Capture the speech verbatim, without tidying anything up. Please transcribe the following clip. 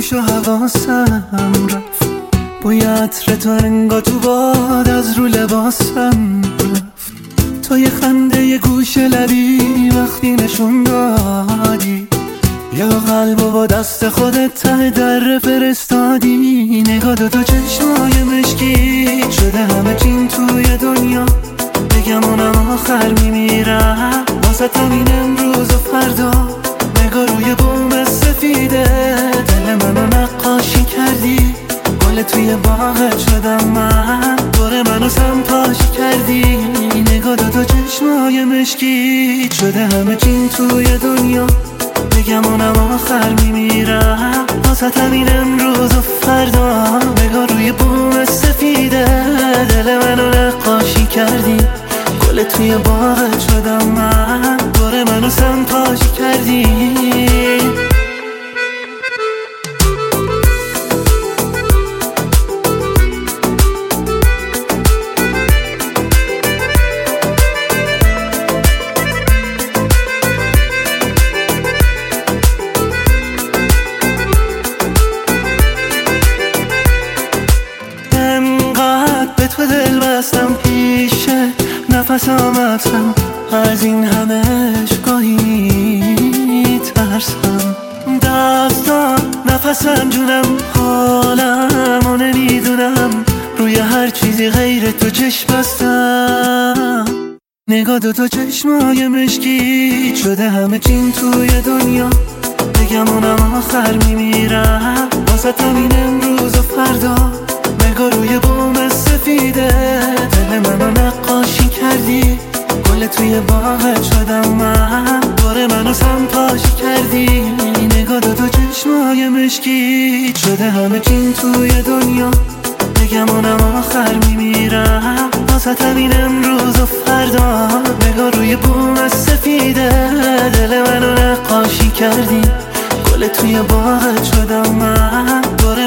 هوش و حواسم رفت، بوی عطر تو انگا تو باد از رو لباسم رفت. تو یه خنده یه گوش لبی وقتی نشون دادی، یا قلب و با دست خودت ته در فرستادی. نگاه دو تو چشمای مشکی شده همه چین توی دنیا، بگم اونم آخر میمیرم واسه همین امروز و فردا. نگاه روی بوم سفیده دل منو نقاشی کردی، گل توی باغت شدم من، دور منو سمپاشی کردی. نگاه دو تو چشمای مشکی شده همه چین توی دنیا، بگم اونم آخر میمیرم واسه همین امروز و فردا. نگاه روی بوم سفیده دل منو نقاشی کردی، گل توی باغت شدم من، دور منو سمپاشی کردی. تو دل بستم پیشه نفسم افسم، از این همش گاهی ترسم. دستم نفسم جونم حالم و نمیدونم، روی هر چیزی غیر تو چشم بستم. نگاه دو تا چشمای مشکی شده همه چین توی دنیا، بگم اونم آخر میمیرم واسه همین امروز و فردا. نگاه روی بوم سفیده دل منو نقاشی کردی، گل توی باغت شدم من، دور منو سمپاشی کردی. نگاه دو تا چشمای مشکی شده همه چین توی دنیا، بگم اونم آخر میمیرم واسه همین امروز و فردا. نگاه روی بوم سفیده دل منو نقاشی کردی، گل توی باغت شدم من، دور